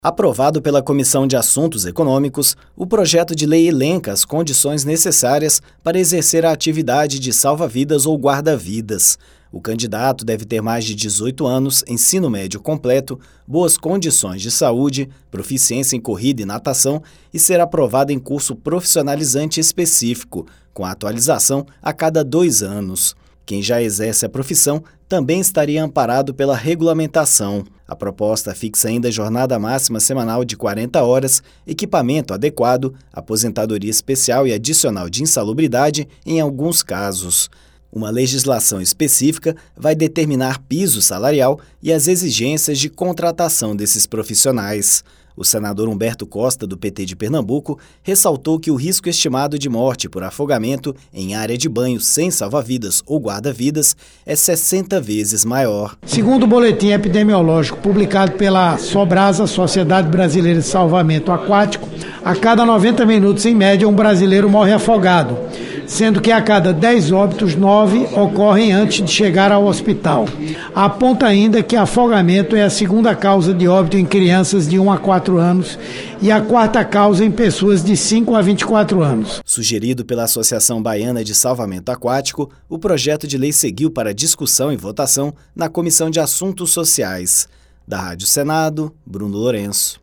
Aprovado pela Comissão de Assuntos Econômicos, o projeto de lei elenca as condições necessárias para exercer a atividade de salva-vidas ou guarda-vidas. O candidato deve ter mais de 18 anos, ensino médio completo, boas condições de saúde, proficiência em corrida e natação e ser aprovado em curso profissionalizante específico, com atualização a cada 2 anos. Quem já exerce a profissão também estaria amparado pela regulamentação. A proposta fixa ainda jornada máxima semanal de 40 horas, equipamento adequado, aposentadoria especial e adicional de insalubridade em alguns casos. Uma legislação específica vai determinar piso salarial e as exigências de contratação desses profissionais. O senador Humberto Costa, do PT de Pernambuco, ressaltou que o risco estimado de morte por afogamento em área de banho sem salva-vidas ou guarda-vidas é 60 vezes maior. Segundo o boletim epidemiológico publicado pela Sobrasa, Sociedade Brasileira de Salvamento Aquático, a cada 90 minutos, em média, um brasileiro morre afogado, sendo que a cada 10 óbitos, 9 ocorrem antes de chegar ao hospital. Aponta ainda que afogamento é a segunda causa de óbito em crianças de 1 a 4 anos e a quarta causa em pessoas de 5 a 24 anos. Sugerido pela Associação Baiana de Salvamento Aquático, o projeto de lei seguiu para discussão e votação na Comissão de Assuntos Sociais. Da Rádio Senado, Bruno Lourenço.